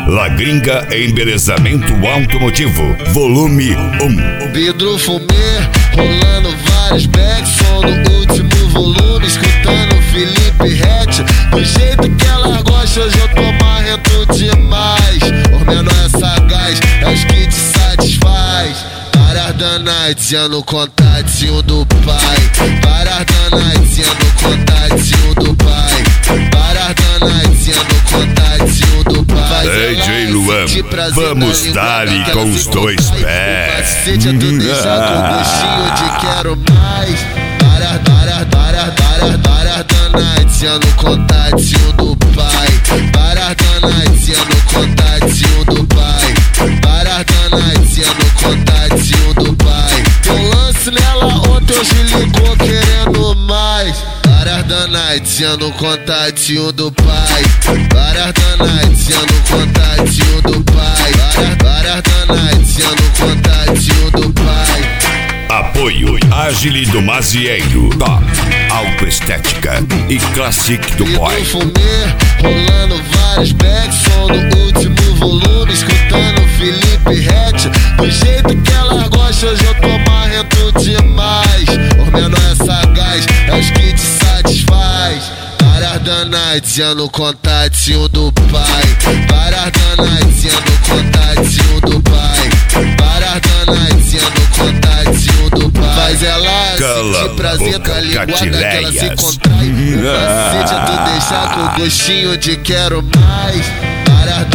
La Gringa Embelezamento Automotivo, volume 1. Pedro Fumê, rolando vários backs, som no último volume, escutando Felipe Rett. Do jeito que ela gosta, hoje eu tô marrento demais. O menor é sagaz, é os que te satisfaz. Paras da night, no contatinho do pai. Paras da night, no contatinho do pai. Paras da night, no contatinho do pai. DJ Luan, vamos dar-lhe com os dois pés. Cacete, tu deixa com gostinho de quero mais. Paras da night, no contatinho do pai. Paras da night, no contatinho do pai. Paras da night, no contatinho do pai. Tem lance nela ontem, hoje ligou querendo mais. Paras da night, no contatinho do pai. Paras da night, no contatinho do pai. Paras da night, no contatinho do pai. Apoio Agile do Mazieiro, Top, Autoestética e Classic do Boy. Pedro Fumê, rolando vários backs, som no último volume, escutando Felipe Rett. Do jeito que ela gosta, hoje eu tô marrento demais. O menor é sagaz, é os que te satisfaz. Paras da night, no contatinho do pai. Paras da night, no contatinho do pai. Paras da night, no contatinho do pai. Faz ela sentir prazer com a linguada que ela se contrai. Cacete, tu deixar com gostinho de quero mais. Paras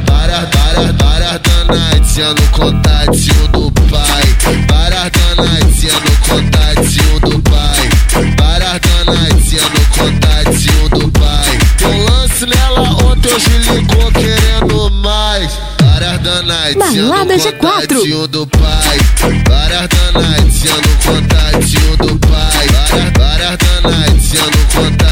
da night, no contatinho do pai. Paras da night, no contatinho do pai. Paras da night, no contatinho do pai. Tem lance nela ontem, hoje ligou querendo mais. Paras da night, Balada no G4 contatinho do pai. Paras da night, no contatinho do pai. Paras da night, no contatinho